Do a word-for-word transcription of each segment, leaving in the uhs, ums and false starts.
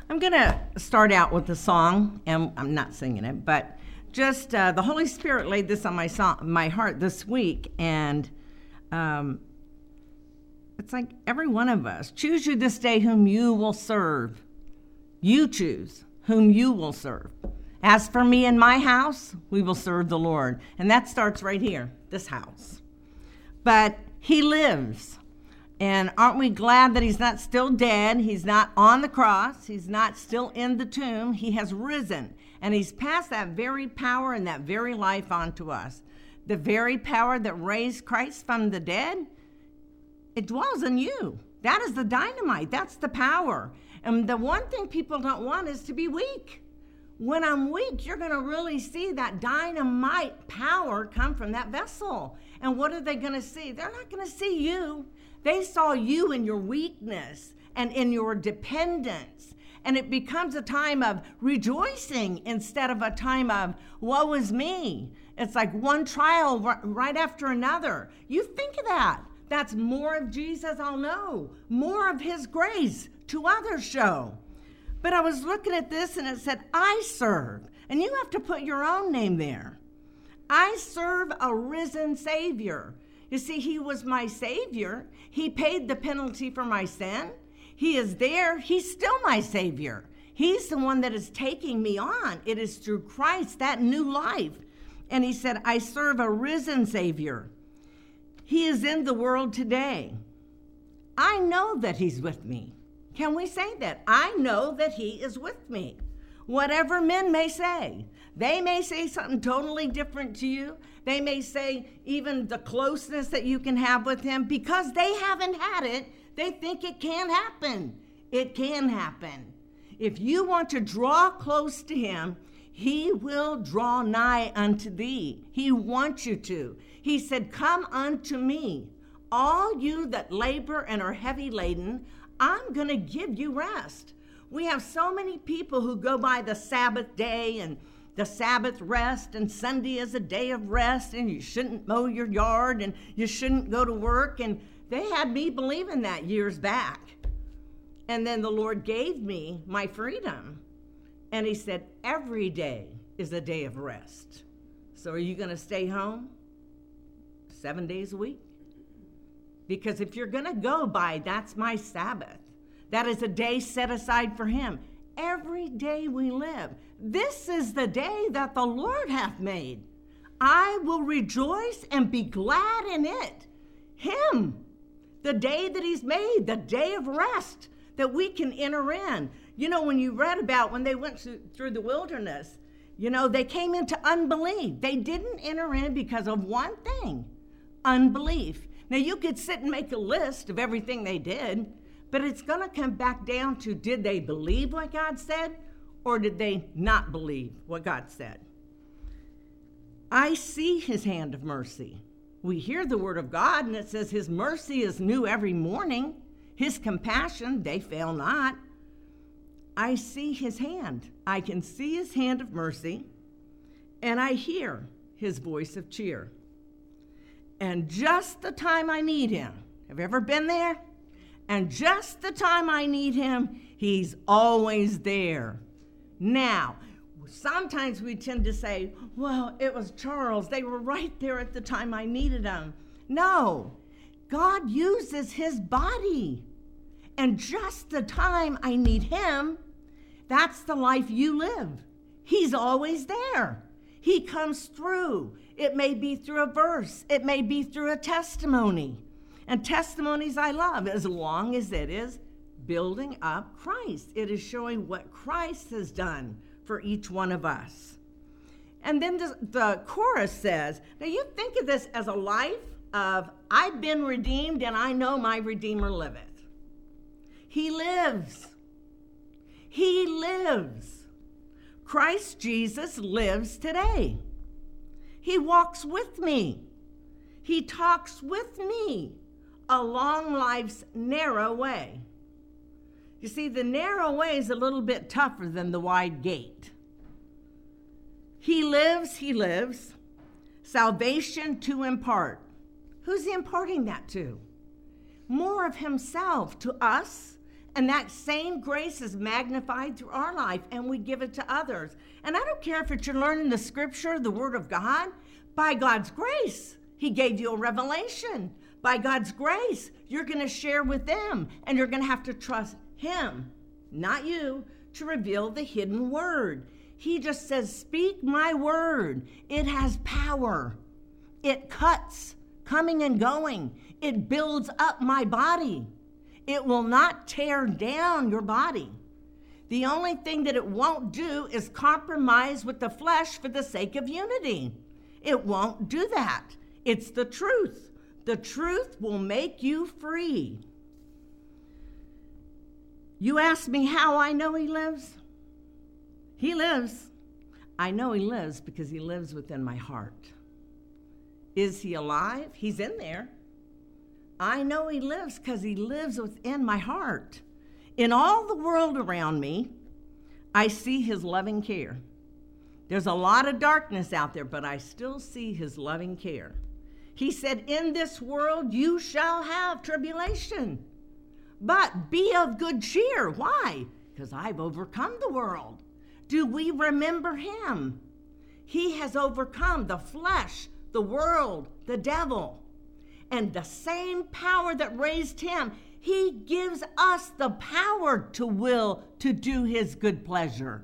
I'm going to start out with a song, and I'm not singing it, but just uh, the Holy Spirit laid this on my song, my heart this week, and um, it's like every one of us, choose you this day whom you will serve. You choose whom you will serve. As for me and my house, we will serve the Lord. And that starts right here, this house. But he lives. And aren't we glad that he's not still dead? He's not on the cross. He's not still in the tomb. He has risen. And he's passed that very power and that very life on to us. The very power that raised Christ from the dead, it dwells in you. That is the dynamite. That's the power. And the one thing people don't want is to be weak. When I'm weak, you're going to really see that dynamite power come from that vessel. And what are they going to see? They're not going to see you. They saw you in your weakness and in your dependence. And it becomes a time of rejoicing instead of a time of, woe is me. It's like one trial right after another. You think of that. That's more of Jesus I'll know. More of his grace to others show. But I was looking at this and it said, I serve. And you have to put your own name there. I serve a risen Savior. You see, he was my Savior. He paid the penalty for my sin. He is there. He's still my Savior. He's the one that is taking me on. It is through Christ, that new life. And he said, I serve a risen Savior. He is in the world today. I know that he's with me. Can we say that? I know that he is with me. Whatever men may say. They may say something totally different to you. They may say even the closeness that you can have with him. Because they haven't had it, they think it can happen. It can happen. If you want to draw close to him, he will draw nigh unto thee. He wants you to. He said, come unto me, all you that labor and are heavy laden, I'm going to give you rest. We have so many people who go by the Sabbath day and the Sabbath rest, and Sunday is a day of rest, and you shouldn't mow your yard, and you shouldn't go to work. And they had me believing that years back. And then the Lord gave me my freedom. And he said, every day is a day of rest. So are you going to stay home seven days a week? Because if you're going to go by, that's my Sabbath. That is a day set aside for him. Every day we live. This is the day that the Lord hath made. I will rejoice and be glad in it. Him. The day that he's made. The day of rest that we can enter in. You know, when you read about when they went through the wilderness, you know, they came into unbelief. They didn't enter in because of one thing. Unbelief. Now, you could sit and make a list of everything they did, but it's going to come back down to, did they believe what God said, or did they not believe what God said? I see his hand of mercy. We hear the word of God, and it says his mercy is new every morning. His compassion, they fail not. I see his hand. I can see his hand of mercy, and I hear his voice of cheer. And just the time I need him, have you ever been there? And just the time I need him, he's always there. Now, sometimes we tend to say, well, it was Charles. They were right there at the time I needed them. No, God uses his body. And just the time I need him, that's the life you live. He's always there. He comes through. It may be through a verse. It may be through a testimony. And testimonies I love, as long as it is building up Christ. It is showing what Christ has done for each one of us. And then the, the chorus says, now you think of this as a life of, I've been redeemed and I know my Redeemer liveth. He lives. He lives. Christ Jesus lives today. He walks with me. He talks with me along life's narrow way. You see, the narrow way is a little bit tougher than the wide gate. He lives, he lives. Salvation to impart. Who's he imparting that to? More of himself to us And that same grace is magnified through our life, and we give it to others. And I don't care if you're learning the scripture, the word of God, by God's grace, he gave you a revelation. By God's grace, you're going to share with them, and you're going to have to trust him, not you, to reveal the hidden word. He just says, speak my word. It has power. It cuts, coming and going. It builds up my body. It will not tear down your body. The only thing that it won't do is compromise with the flesh for the sake of unity. It won't do that. It's the truth. The truth will make you free. You ask me how I know he lives? He lives. I know he lives because he lives within my heart. Is he alive? He's in there. I know he lives because he lives within my heart. In all the world around me, I see his loving care. There's a lot of darkness out there, but I still see his loving care. He said, in this world you shall have tribulation, but be of good cheer. Why? Because I've overcome the world. Do we remember him? He has overcome the flesh, the world, the devil. And the same power that raised him, he gives us the power to will to do his good pleasure.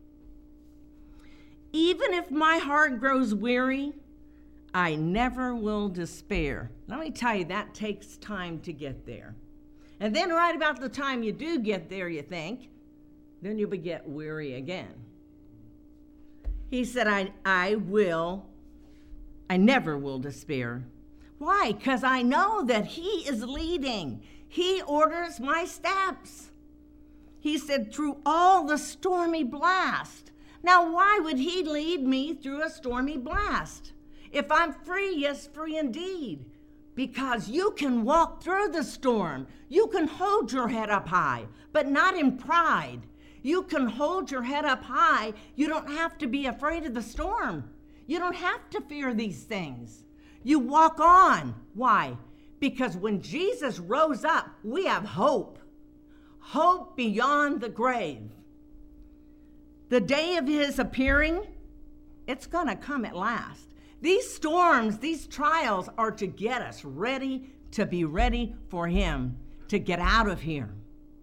Even if my heart grows weary, I never will despair. Let me tell you, that takes time to get there. And then right about the time you do get there, you think, then you'll get weary again. He said, I, I will, I never will despair. Why? Because I know that he is leading. He orders my steps. He said, through all the stormy blast. Now, why would he lead me through a stormy blast? If I'm free, yes, free indeed. Because you can walk through the storm. You can hold your head up high, but not in pride. You can hold your head up high. You don't have to be afraid of the storm. You don't have to fear these things. You walk on. Why? Because when Jesus rose up, we have hope. Hope beyond the grave. The day of his appearing, it's going to come at last. These storms, these trials are to get us ready, to be ready for him, to get out of here.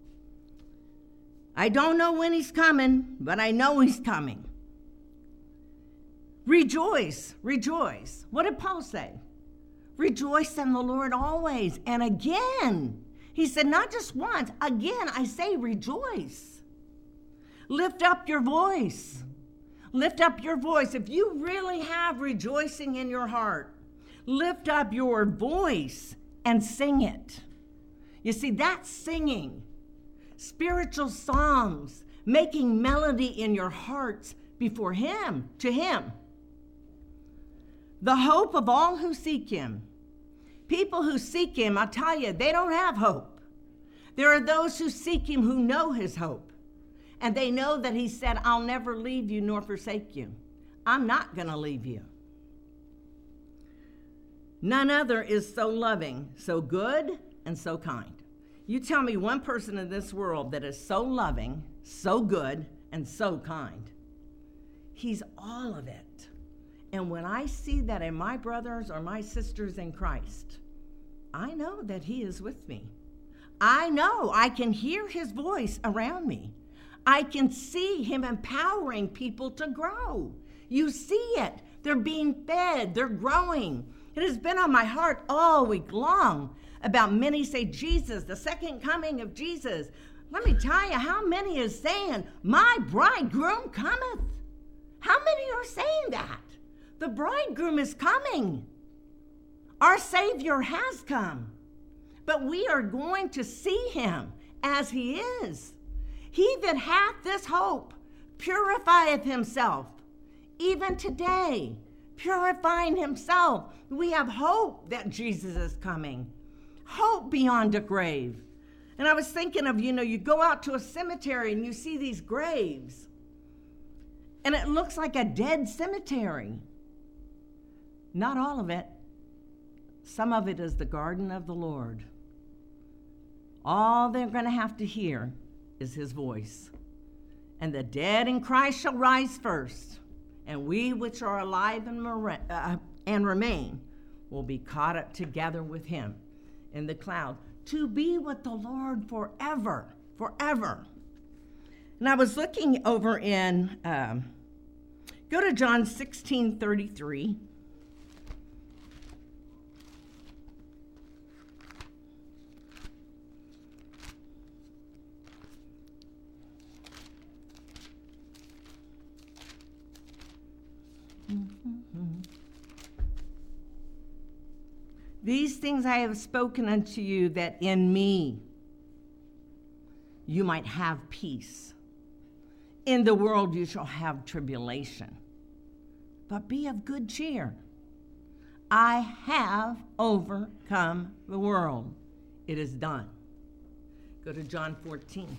I don't know when he's coming, but I know he's coming. Rejoice, rejoice. What did Paul say? Rejoice in the Lord always. And again, he said, not just once, again, I say rejoice. Lift up your voice. Lift up your voice. If you really have rejoicing in your heart, lift up your voice and sing it. You see, that's singing. Spiritual songs, making melody in your hearts before him, to him. The hope of all who seek him. People who seek him, I tell you, they don't have hope. There are those who seek him who know his hope. And they know that he said, I'll never leave you nor forsake you. I'm not going to leave you. None other is so loving, so good, and so kind. You tell me one person in this world that is so loving, so good, and so kind. He's all of it. And when I see that in my brothers or my sisters in Christ, I know that he is with me. I know I can hear his voice around me. I can see him empowering people to grow. You see it. They're being fed. They're growing. It has been on my heart all week long about many say, Jesus, the second coming of Jesus. Let me tell you, how many is saying, my bridegroom cometh? How many are saying that? The bridegroom is coming. Our Savior has come. But we are going to see him as he is. He that hath this hope purifieth himself. Even today, purifying himself. We have hope that Jesus is coming. Hope beyond a grave. And I was thinking of, you know, you go out to a cemetery and you see these graves. And it looks like a dead cemetery. Not all of it. Some of it is the garden of the Lord. all they're going to have to hear is his voice. And the dead in Christ shall rise first, and we which are alive and, mar- uh, and remain will be caught up together with him in the cloud to be with the Lord forever, forever. And I was looking over in, um, go to John sixteen thirty-three. Mm-hmm. These things I have spoken unto you, that in me you might have peace. In the world you shall have tribulation, but be of good cheer. I have overcome the world. It is done. Go to John fourteen.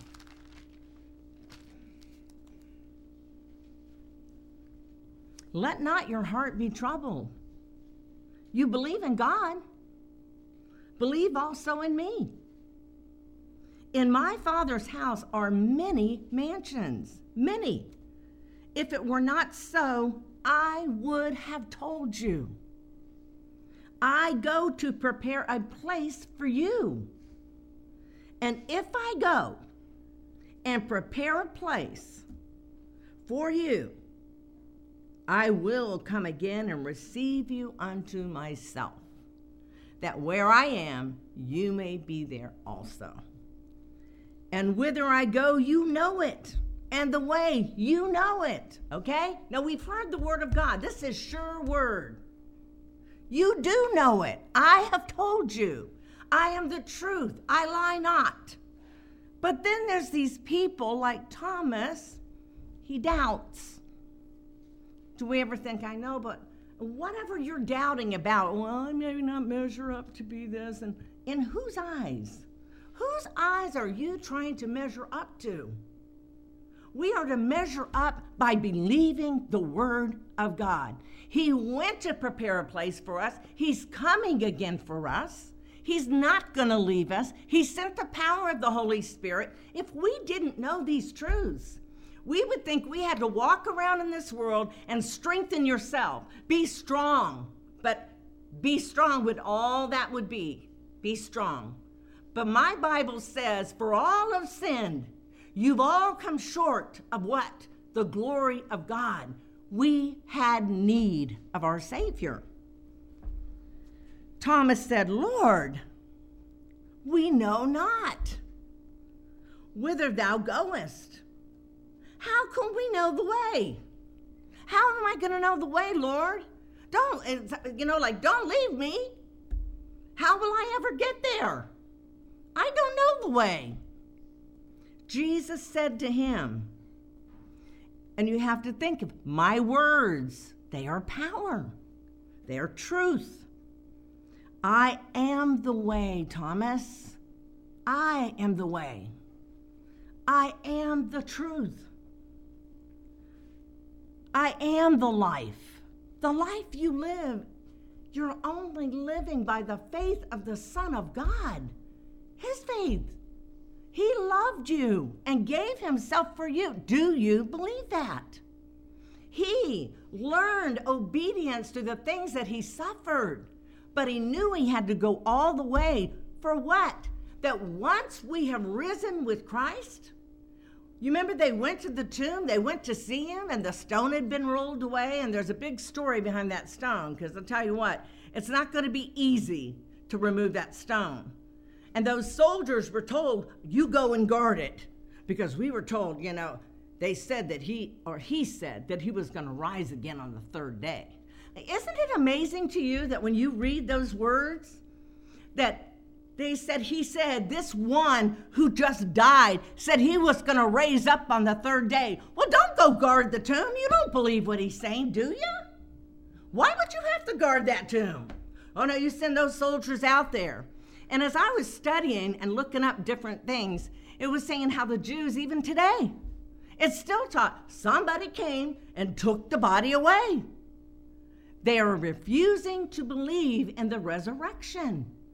Let not your heart be troubled. You believe in God. Believe also in me. In my Father's house are many mansions, many. If it were not so, I would have told you. I go to prepare a place for you. And if I go and prepare a place for you, I will come again and receive you unto myself, that where I am, you may be there also. And whither I go, you know it. And the way, you know it. Okay? Now, we've heard the word of God. This is sure word. You do know it. I have told you. I am the truth. I lie not. But then there's these people like Thomas. He doubts. Do we ever think, I know, but whatever you're doubting about, well, I may not measure up to be this. And in whose eyes? Whose eyes are you trying to measure up to? We are to measure up by believing the word of God. He went to prepare a place for us. He's coming again for us. He's not going to leave us. He sent the power of the Holy Spirit. If we didn't know these truths, we would think we had to walk around in this world and strengthen yourself. Be strong. But be strong with all that would be. Be strong. But my Bible says, for all have sinned, you've all come short of what? The glory of God. We had need of our Savior. Thomas said, Lord, we know not whither thou goest. How can we know the way? How am I going to know the way, Lord? Don't, you know, like, don't leave me. How will I ever get there? I don't know the way. Jesus said to him, and you have to think of my words, they are power. They are truth. I am the way, Thomas. I am the way. I am the truth. I am the life. The life you live, you're only living by the faith of the Son of God. His faith. He loved you and gave himself for you. Do you believe that? He learned obedience to the things that he suffered, but he knew he had to go all the way. For what? That once we have risen with Christ, you remember they went to the tomb, they went to see him, and the stone had been rolled away, and there's a big story behind that stone, because I'll tell you what, it's not going to be easy to remove that stone. And those soldiers were told, you go and guard it, because we were told, you know, they said that he, or he said that he was going to rise again on the third day. Isn't it amazing to you that when you read those words, that they said, he said, this one who just died said he was going to raise up on the third day. Well, don't go guard the tomb. You don't believe what he's saying, do you? Why would you have to guard that tomb? Oh, no, you send those soldiers out there. And as I was studying and looking up different things, it was saying how the Jews, even today, it's still taught somebody came and took the body away. They are refusing to believe in the resurrection.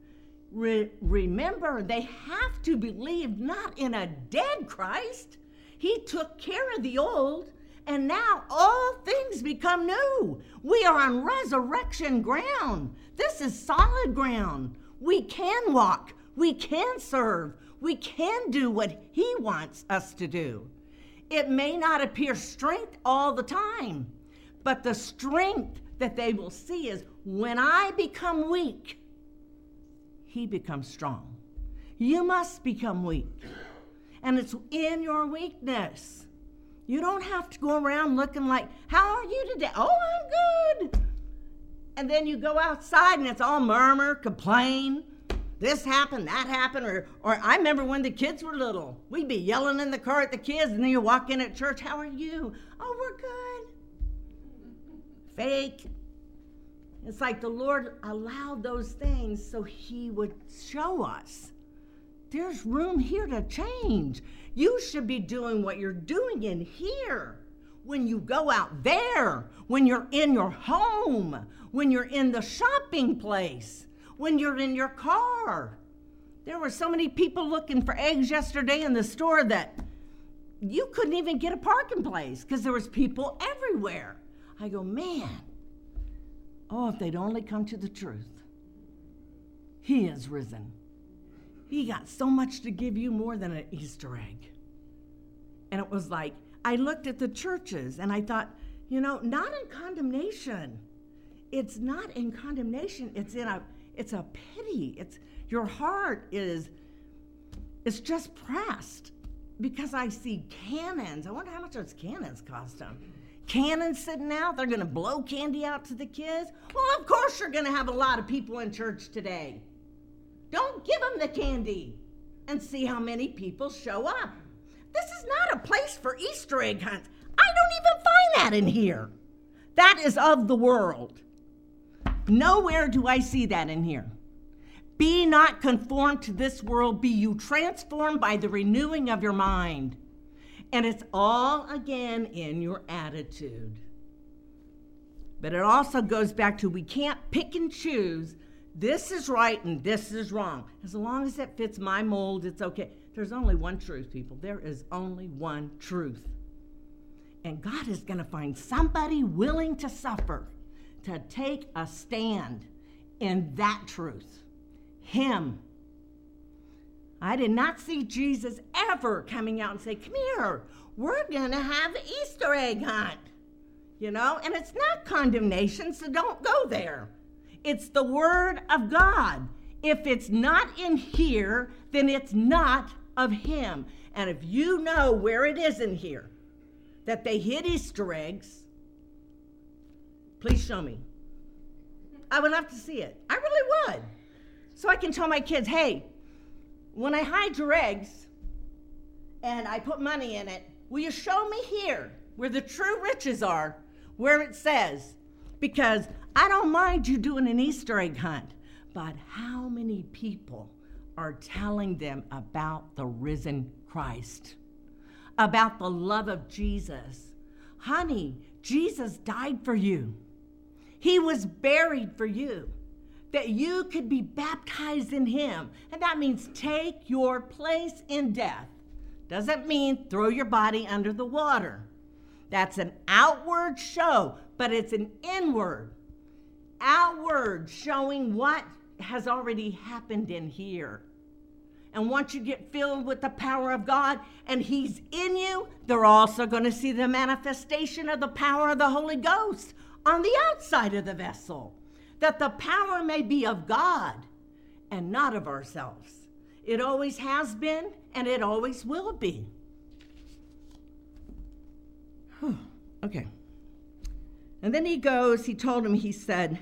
Re- remember, they have to believe not in a dead Christ. He took care of the old, and now all things become new. We are on resurrection ground. This is solid ground. We can walk. We can serve. We can do what he wants us to do. It may not appear strength all the time, but the strength that they will see is when I become weak, he becomes strong. You must become weak. And it's in your weakness. You don't have to go around looking like, how are you today? Oh, I'm good. And then you go outside and it's all murmur, complain. This happened, that happened. Or, or I remember when the kids were little, we'd be yelling in the car at the kids, and then you walk in at church, how are you? Oh, we're good. Fake. It's like the Lord allowed those things so he would show us there's room here to change. You should be doing what you're doing in here. When you go out there, when you're in your home, when you're in the shopping place, when you're in your car. There were so many people looking for eggs yesterday in the store that you couldn't even get a parking place because there was people everywhere. I go, man, oh, if they'd only come to the truth. He is risen. He got so much to give you, more than an Easter egg. And it was like, I looked at the churches and I thought, you know, not in condemnation. It's not in condemnation. It's in a, it's a pity. It's, your heart is, it's just pressed because I see cannons. I wonder how much those cannons cost them. Cannons sitting out, they're going to blow candy out to the kids. Well, of course you're going to have a lot of people in church today. Don't give them the candy and see how many people show up. This is not a place for Easter egg hunts. I don't even find that in here. That is of the world. Nowhere do I see that in here. Be not conformed to this world. Be you transformed by the renewing of your mind. And it's all, again, in your attitude. But it also goes back to we can't pick and choose. This is right and this is wrong. As long as it fits my mold, it's okay. There's only one truth, people. There is only one truth. And God is going to find somebody willing to suffer, to take a stand in that truth. Him. I did not see Jesus ever coming out and say, come here, we're going to have the Easter egg hunt. You know, and it's not condemnation, so don't go there. It's the word of God. If it's not in here, then it's not of him. And if you know where it is in here that they hid Easter eggs, please show me. I would love to see it. I really would. So I can tell my kids, hey, when I hide your eggs and I put money in it, will you show me here where the true riches are, where it says, because I don't mind you doing an Easter egg hunt, but how many people are telling them about the risen Christ, about the love of Jesus? Honey, Jesus died for you. He was buried for you, that you could be baptized in him. And that means take your place in death. Doesn't mean throw your body under the water. That's an outward show, but it's an inward, outward showing what has already happened in here. And once you get filled with the power of God and he's in you, they're also going to see the manifestation of the power of the Holy Ghost on the outside of the vessel, that the power may be of God and not of ourselves. It always has been and it always will be. Whew. Okay. And then he goes, he told him, he said,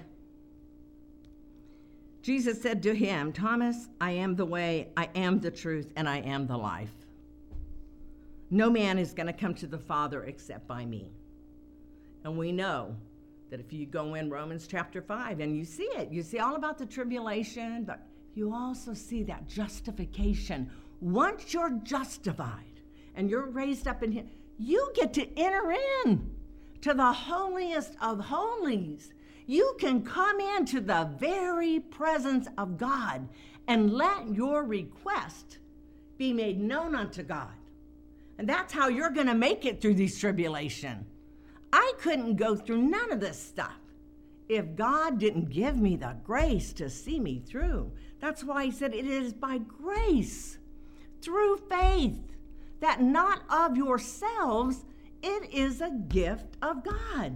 Jesus said to him, Thomas, I am the way, I am the truth, and I am the life. No man is going to come to the Father except by me. And we know that if you go in Romans chapter five and you see it, you see all about the tribulation, but you also see that justification. Once you're justified and you're raised up in him, you get to enter in to the holiest of holies. You can come into the very presence of God and let your request be made known unto God. And that's how you're going to make it through these tribulation. I couldn't go through none of this stuff if God didn't give me the grace to see me through. That's why he said it is by grace, through faith, that not of yourselves, it is a gift of God.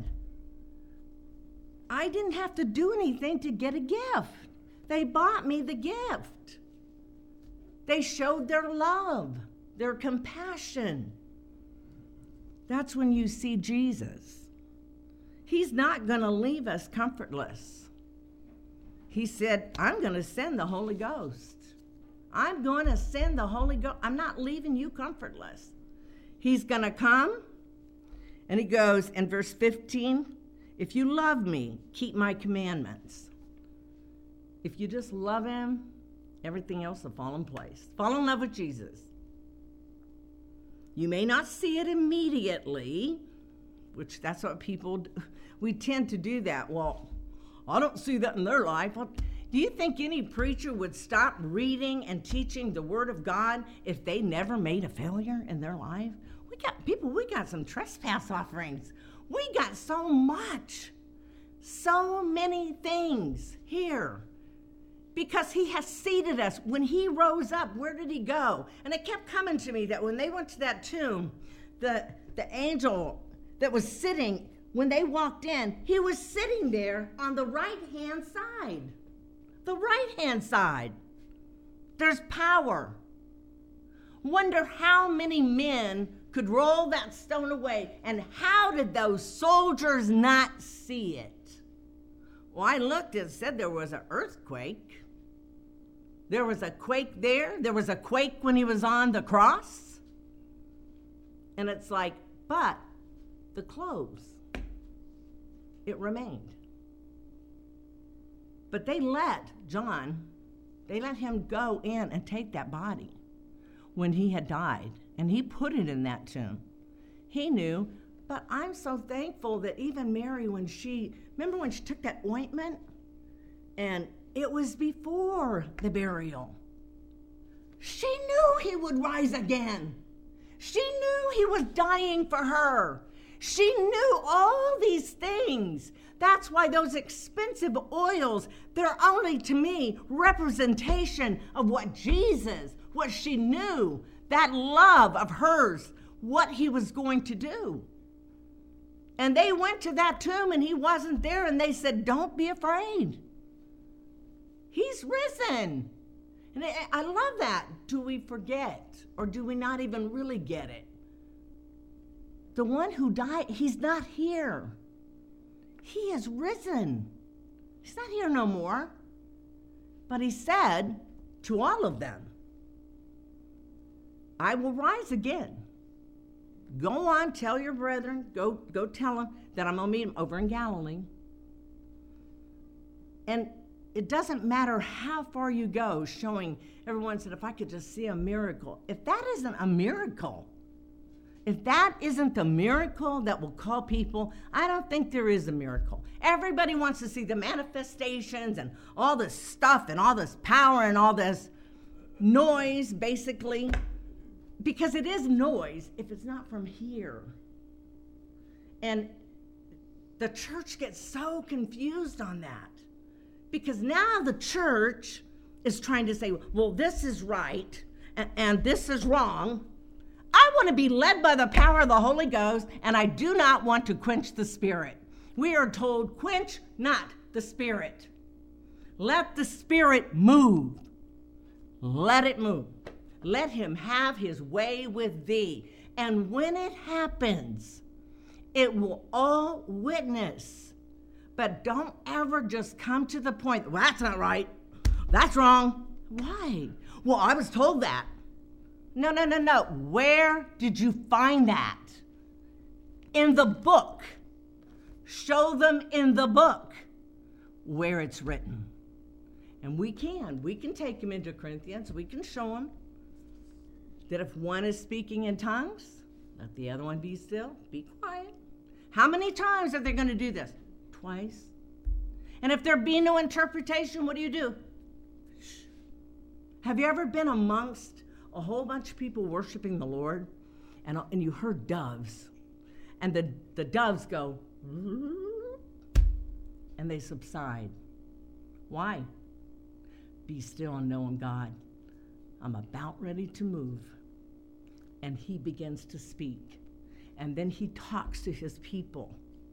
I didn't have to do anything to get a gift. They bought me the gift. They showed their love, their compassion. That's when you see Jesus. He's not going to leave us comfortless. He said, I'm going to send the Holy Ghost. I'm going to send the Holy Ghost. I'm not leaving you comfortless. He's going to come. And he goes in verse fifteen, if you love me, keep my commandments. If you just love him, everything else will fall in place. Fall in love with Jesus. You may not see it immediately, which that's what people do. We tend to do that. Well, I don't see that in their life. Well, do you think any preacher would stop reading and teaching the Word of God if they never made a failure in their life? We got people, we got some trespass offerings. We got so much, so many things here. Because he has seated us. When he rose up, where did he go? And it kept coming to me that when they went to that tomb, the, the angel that was sitting, when they walked in, he was sitting there on the right-hand side. The right-hand side. There's power. Wonder how many men could roll that stone away, and how did those soldiers not see it? Well, I looked, it said there was an earthquake. There was a quake there. There was a quake when he was on the cross. And it's like, but the clothes, it remained. But they let John, they let him go in and take that body when he had died. And he put it in that tomb. He knew, but I'm so thankful that even Mary, when she, remember when she took that ointment? And it was before the burial. She knew he would rise again. She knew he was dying for her. She knew all these things. That's why those expensive oils, they're only, to me, representation of what Jesus, what she knew, that love of hers, what he was going to do. And they went to that tomb and he wasn't there, and they said, don't be afraid. He's risen. And I love that. Do we forget, or do we not even really get it? The one who died, he's not here. He is risen. He's not here no more. But he said to all of them, I will rise again. Go on, tell your brethren, go, go tell them that I'm going to meet them over in Galilee. And it doesn't matter how far you go, showing everyone said, if I could just see a miracle. If that isn't a miracle, if that isn't the miracle that will call people, I don't think there is a miracle. Everybody wants to see the manifestations and all this stuff and all this power and all this noise, basically. Because it is noise if it's not from here. And the church gets so confused on that. Because now the church is trying to say, well, this is right and, and this is wrong. I want to be led by the power of the Holy Ghost, and I do not want to quench the Spirit. We are told, quench not the Spirit. Let the Spirit move. Let it move. Let him have his way with thee. And when it happens, it will all witness. But don't ever just come to the point, well, that's not right. That's wrong. Why? Well, I was told that. No, no, no, no. Where did you find that? In the book. Show them in the book where it's written. And we can. We can take them into Corinthians. We can show them that if one is speaking in tongues, let the other one be still. Be quiet. How many times are they going to do this? Twice. And if there be no interpretation, what do you do? Shh. Have you ever been amongst a whole bunch of people worshiping the Lord, and, and you heard doves, and the, the doves go, and they subside? Why? Be still and know I'm God. I'm about ready to move. And he begins to speak. And then he talks to his people.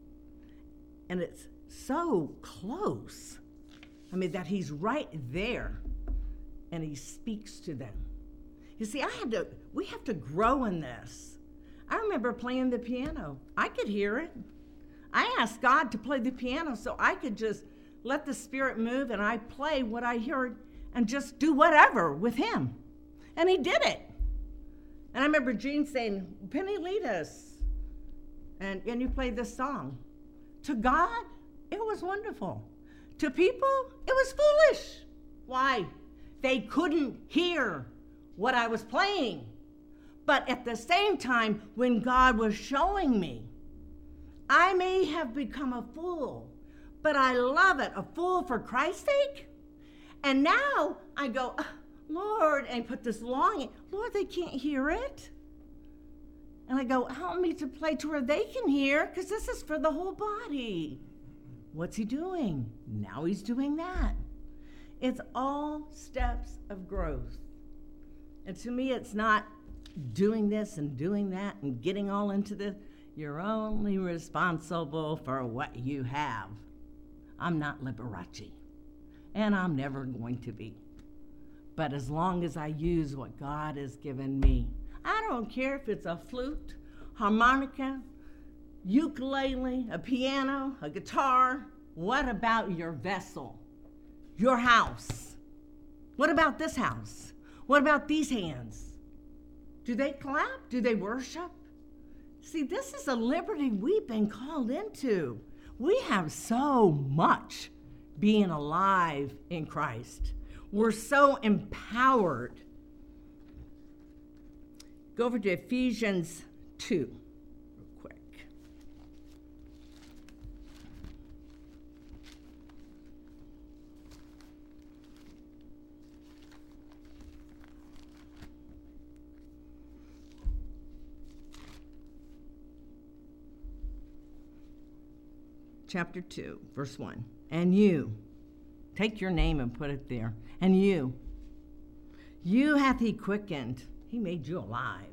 And it's so close. I mean, that he's right there. And he speaks to them. You see, I had to, we have to grow in this. I remember playing the piano. I could hear it. I asked God to play the piano so I could just let the Spirit move and I play what I heard and just do whatever with him. And he did it. And I remember Gene saying, Penny, lead us. And, and you played this song. To God, it was wonderful. To people, it was foolish. Why? They couldn't hear what I was playing. But at the same time, when God was showing me, I may have become a fool, but I love it, a fool for Christ's sake. And now I go, oh, Lord, and put this longing, Lord, they can't hear it. And I go, help me to play to where they can hear, because this is for the whole body. What's he doing? Now he's doing that. It's all steps of growth. And to me, it's not doing this and doing that and getting all into this. You're only responsible for what you have. I'm not Liberace, and I'm never going to be. But as long as I use what God has given me, I don't care if it's a flute, harmonica, ukulele, a piano, a guitar. What about your vessel? Your house? What about this house? What about these hands? Do they clap? Do they worship? See, this is a liberty we've been called into. We have so much being alive in Christ. We're so empowered. Go over to Ephesians two real quick. Chapter two, verse one. And you, take your name and put it there. And you, you hath he quickened. He made you alive.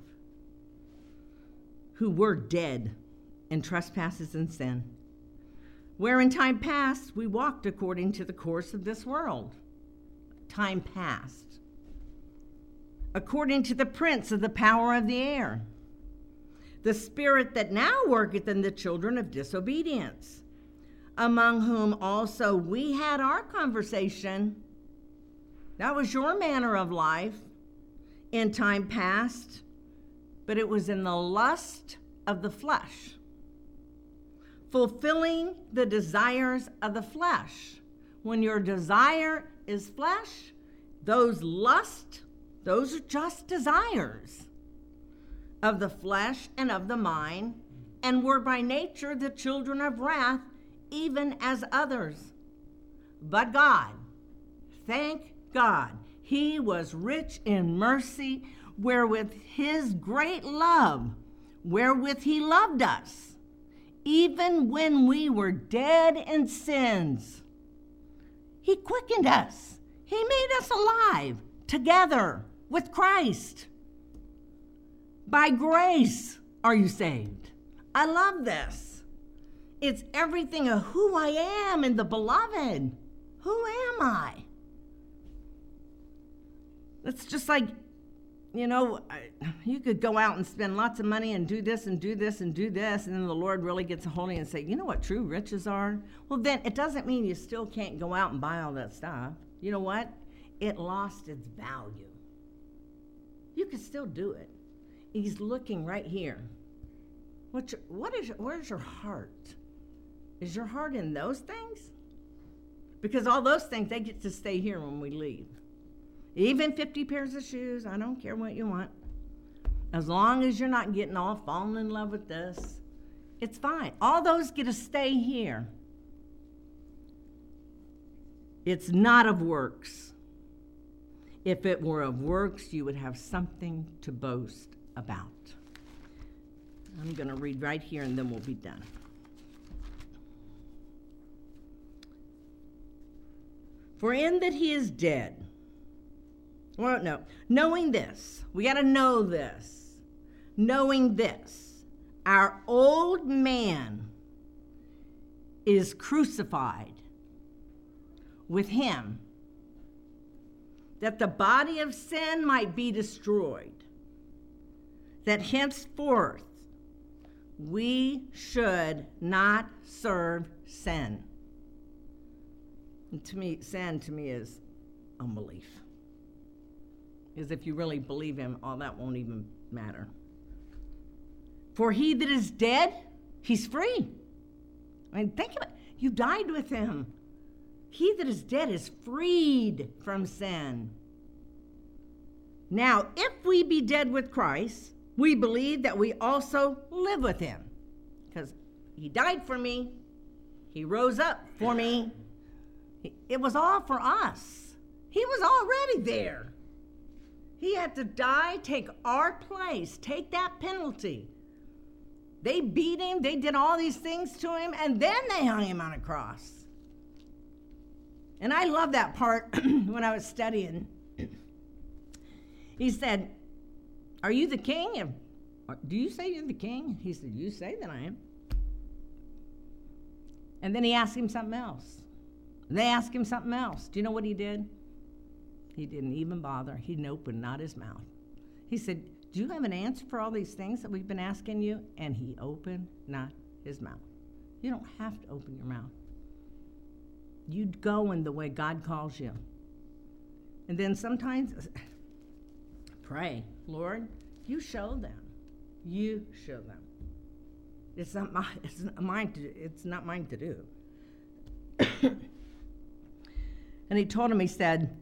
Who were dead in trespasses and sin, where in time past we walked according to the course of this world. Time past. According to the prince of the power of the air, the spirit that now worketh in the children of disobedience, among whom also we had our conversation. That was your manner of life in time past, but it was in the lust of the flesh, fulfilling the desires of the flesh. When your desire is flesh, those lust, those are just desires of the flesh and of the mind, and were by nature the children of wrath, even as others. But God, thank God, he was rich in mercy, wherewith his great love, wherewith he loved us, even when we were dead in sins. He quickened us. He made us alive together with Christ. By grace are you saved. I love this. It's everything of who I am in the beloved. Who am I? It's just like, you know, you could go out and spend lots of money and do this and do this and do this, and then the Lord really gets a hold of you and say, you know what true riches are? Well, then it doesn't mean you still can't go out and buy all that stuff. You know what? It lost its value. You can still do it. He's looking right here. What's your, what is, where's your heart? Is your heart in those things? Because all those things, they get to stay here when we leave. Even fifty pairs of shoes, I don't care what you want. As long as you're not getting all falling in love with this, it's fine. All those get to stay here. It's not of works. If it were of works, you would have something to boast about. I'm going to read right here and then we'll be done. For in that he is dead. Well, no. Knowing this. We got to know this. Knowing this. Our old man is crucified with him, that the body of sin might be destroyed, that henceforth we should not serve sin. And to me, sin to me is unbelief. Because if you really believe him, all that won't even matter. For he that is dead, he's free. I mean, think about it. You died with him. He that is dead is freed from sin. Now, if we be dead with Christ, we believe that we also live with him. Because he died for me. He rose up for me. It was all for us. He was already there. He had to die, take our place, take that penalty. They beat him, they did all these things to him, and then they hung him on a cross. And I love that part when I was studying. He said, are you the king? Do you say you're the king? He said, you say that I am. And then he asked him something else. They asked him something else. Do you know what he did? He didn't even bother. He opened not his mouth. He said, do you have an answer for all these things that we've been asking you? And he opened not his mouth. You don't have to open your mouth. You go in the way God calls you. And then sometimes pray, Lord, you show them. You show them. It's not my, it's not mine to, it's not mine to do. And he told him, he said,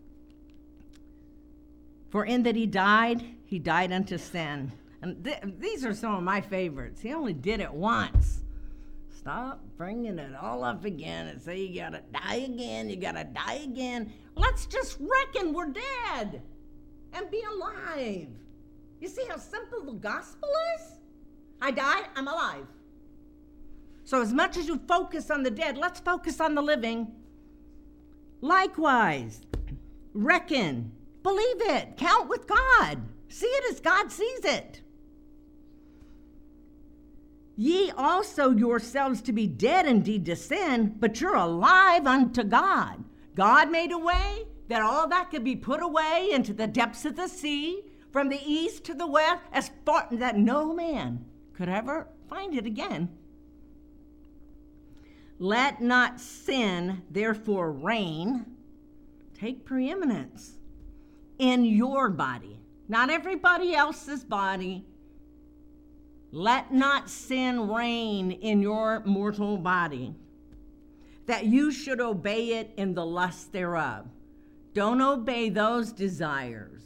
for in that he died, he died unto sin. And th- these are some of my favorites. He only did it once. Stop bringing it all up again and say you gotta die again, you gotta die again. Let's just reckon we're dead and be alive. You see how simple the gospel is? I died, I'm alive. So as much as you focus on the dead, let's focus on the living. Likewise, reckon, believe it, count with God. See it as God sees it. Ye also yourselves to be dead indeed to sin, but you're alive unto God. God made a way that all that could be put away into the depths of the sea, from the east to the west, as far that no man could ever find it again. Let not sin therefore reign, take preeminence in your body, not everybody else's body. Let not sin reign in your mortal body, that you should obey it in the lust thereof. Don't obey those desires.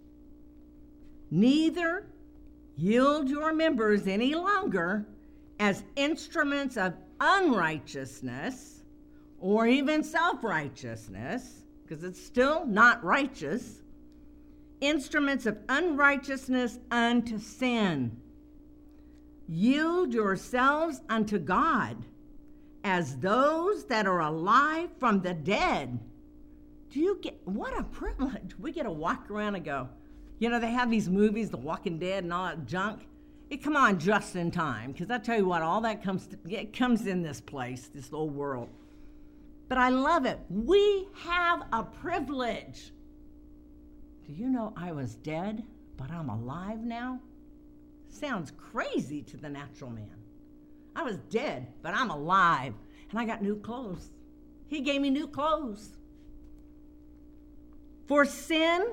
Neither yield your members any longer as instruments of unrighteousness or even self-righteousness, because it's still not righteous, instruments of unrighteousness unto sin. Yield yourselves unto God as those that are alive from the dead. Do you get, what a privilege. We get to walk around and go, you know, they have these movies, The Walking Dead and all that junk. It come on just in time, because I tell you what, all that comes to, it comes in this place, this little world. But I love it. We have a privilege. Do you know I was dead, but I'm alive now? Sounds crazy to the natural man. I was dead, but I'm alive, and I got new clothes. He gave me new clothes. For sin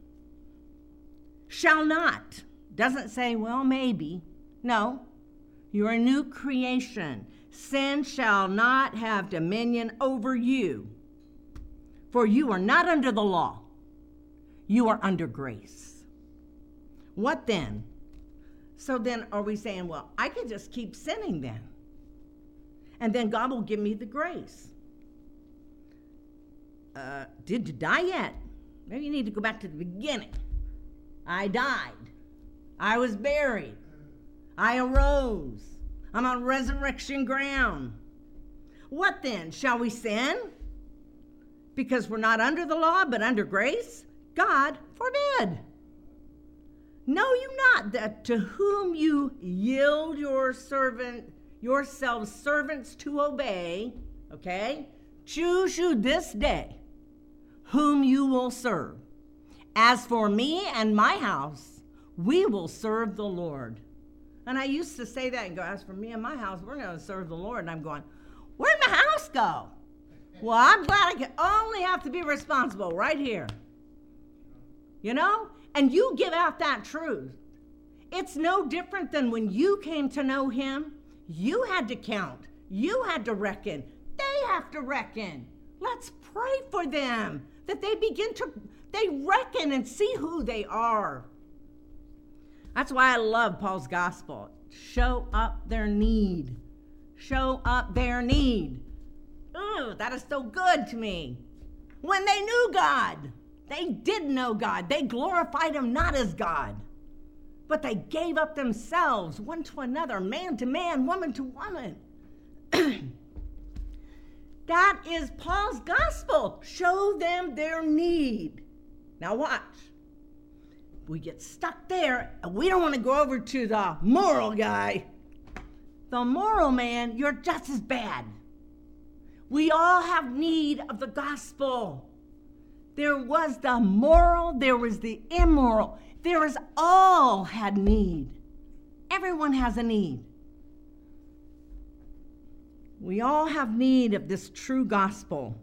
shall not, doesn't say, well, maybe. No, you're a new creation. Sin shall not have dominion over you, for you are not under the law. You are under grace. What then? So then are we saying, well, I could just keep sinning then, and then God will give me the grace? Uh, did you die yet? Maybe you need to go back to the beginning. I died. I was buried. I arose. I'm on resurrection ground. What then? Shall we sin? Because we're not under the law, but under grace? God forbid. Know you not that to whom you yield your servant, yourselves servants to obey, okay? Choose you this day whom you will serve. As for me and my house, we will serve the Lord. And I used to say that and go, as for me and my house, we're going to serve the Lord. And I'm going, where'd my house go? Well, I'm glad I can only have to be responsible right here. You know? And you give out that truth. It's no different than when you came to know him. You had to count. You had to reckon. They have to reckon. Let's pray for them that they begin to, they reckon and see who they are. That's why I love Paul's gospel. Show up their need. Show up their need. Ooh, that is so good to me. When they knew God, they did know God. They glorified him not as God, but they gave up themselves one to another, man to man, woman to woman. That is Paul's gospel. Show them their need. Now watch. We get stuck there, and we don't want to go over to the moral guy. The moral man, you're just as bad. We all have need of the gospel. There was the moral, there was the immoral. There is all had need. Everyone has a need. We all have need of this true gospel.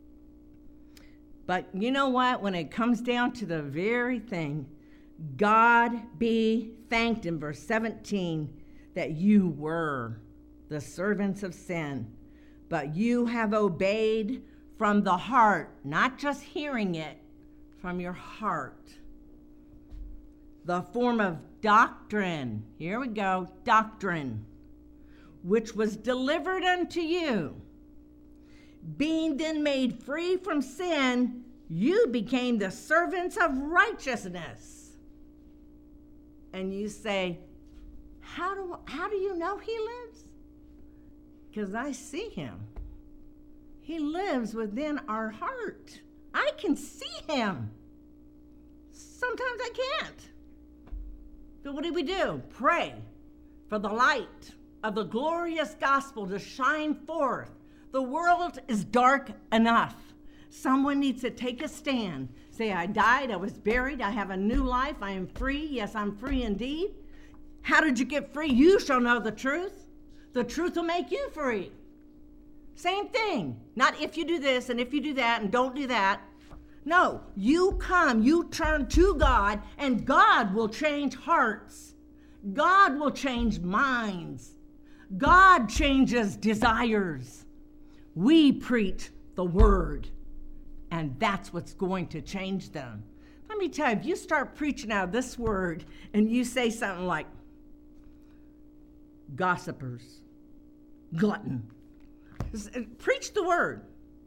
But you know what? When it comes down to the very thing, God be thanked in verse seventeen that you were the servants of sin, but you have obeyed from the heart, not just hearing it, from your heart. The form of doctrine, here we go, doctrine, which was delivered unto you. Being then made free from sin, you became the servants of righteousness. And you say, how do, how do you know he lives? Because I see him. He lives within our heart. I can see him. Sometimes I can't. But what do we do? Pray for the light of the glorious gospel to shine forth. The world is dark enough. Someone needs to take a stand. Say, I died, I was buried, I have a new life, I am free. Yes, I'm free indeed. How did you get free? You shall know the truth. The truth will make you free. Same thing. Not if you do this and if you do that and don't do that. No, you come, you turn to God, and God will change hearts. God will change minds. God changes desires. We preach the word, and that's what's going to change them. Let me tell you, if you start preaching out this word and you say something like gossipers, glutton, preach the word.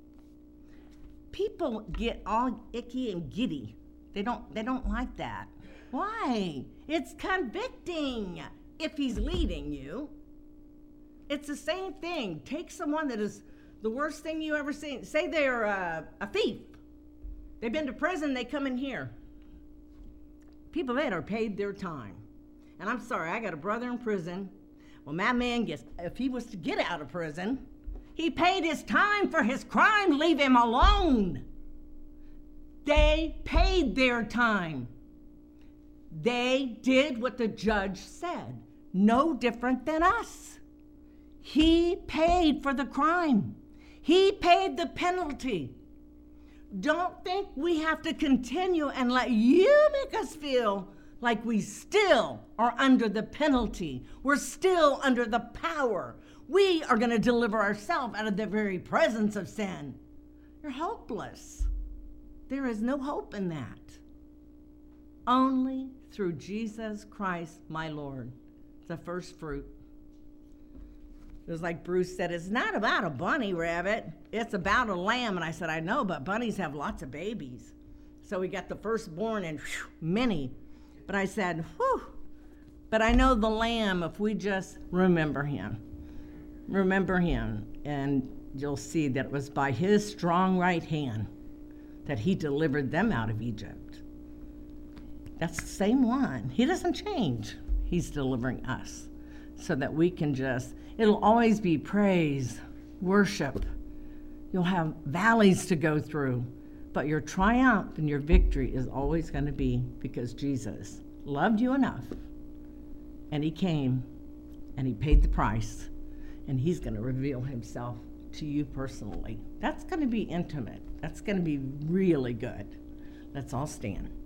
People get all icky and giddy. They don't, they don't like that. Why? It's convicting if he's leading you. It's the same thing. Take someone that is the worst thing you ever seen. Say they're a, a thief. They've been to prison, they come in here. People that are paid their time. And I'm sorry, I got a brother in prison. Well, my man gets, if he was to get out of prison, he paid his time for his crime. Leave him alone. They paid their time. They did what the judge said. No different than us. He paid for the crime. He paid the penalty. Don't think we have to continue and let you make us feel like we still are under the penalty. We're still under the power. We are going to deliver ourselves out of the very presence of sin. You're hopeless. There is no hope in that. Only through Jesus Christ, my Lord. The first fruit. It was like Bruce said, it's not about a bunny rabbit. It's about a lamb. And I said, I know, but bunnies have lots of babies. So we got the firstborn and whew, many. But I said, whew, but I know the Lamb, if we just remember him, remember him, and you'll see that it was by his strong right hand that he delivered them out of Egypt. That's the same one. He doesn't change. He's delivering us so that we can just, it'll always be praise, worship. You'll have valleys to go through, but your triumph and your victory is always going to be because Jesus loved you enough, and he came, and he paid the price, and he's going to reveal himself to you personally. That's going to be intimate. That's going to be really good. Let's all stand.